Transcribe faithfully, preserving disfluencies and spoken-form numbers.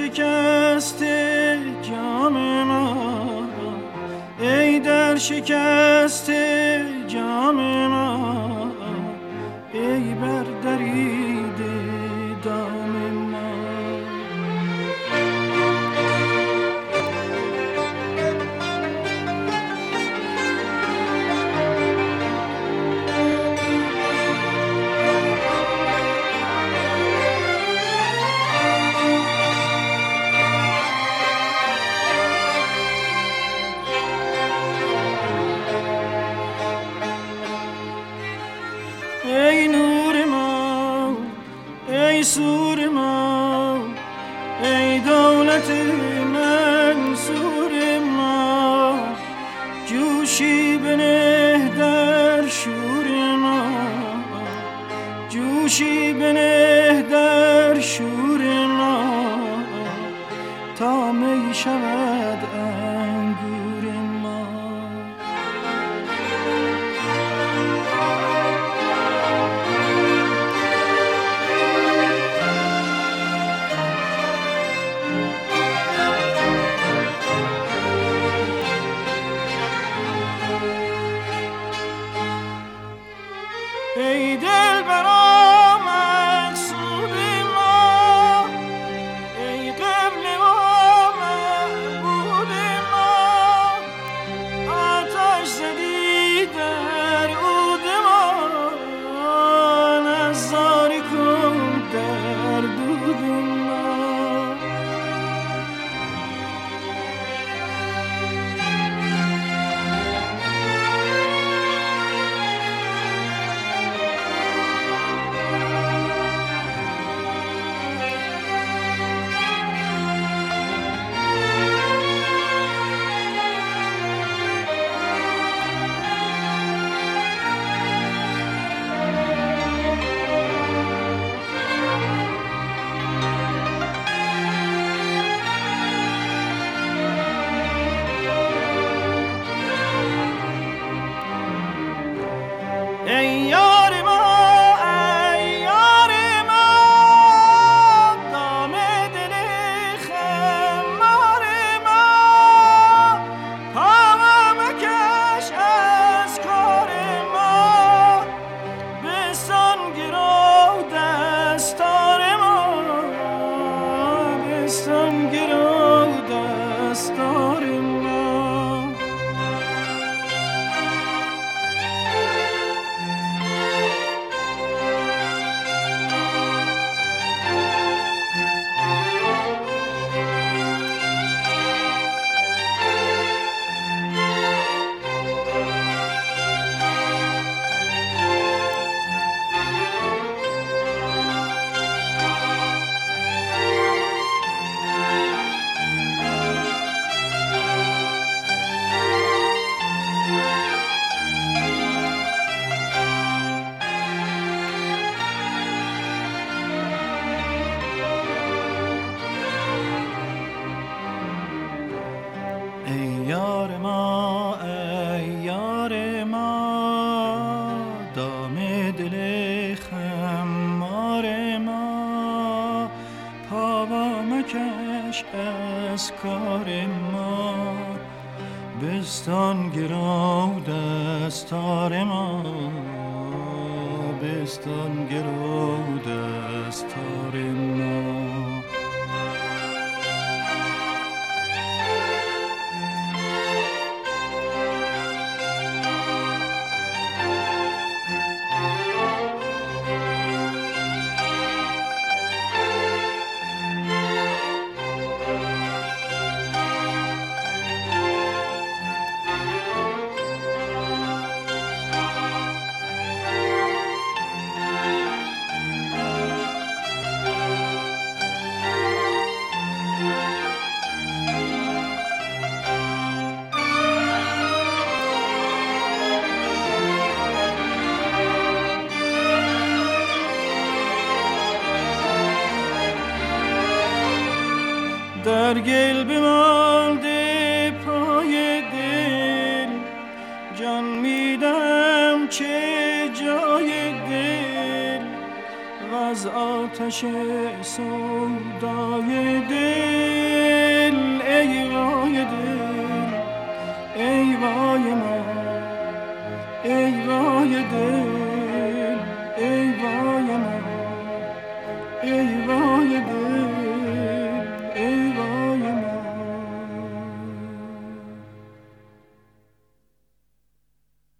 شکست جام ما، ای در شکست جام ما، ای بر دریده دام ما. ای نور ما، ای سور ما، ای دولت منصور ما، جوشی بنه در شور ما، جوشی بنه در شور ما، تا می شود انگور ما. ای دلبرا مقصود ما، ای قبل ما معبود ما، آتش زدی در عود ما، نظاره کن در دود ما. ای یار ما، ای یار ما، دام دل خمار ما، پا مکش از کار ما، بستان گرو دستار ما، بستان گرو دستار ما. ای یار ما، ای یار ما، دام دل خمار ما، پا مکش از کار ما، بستان گرو دستار ما، بستان گرو دستار ما. در گل بمانده پای دل، جان میدم چه جای دل، و از آتش سودای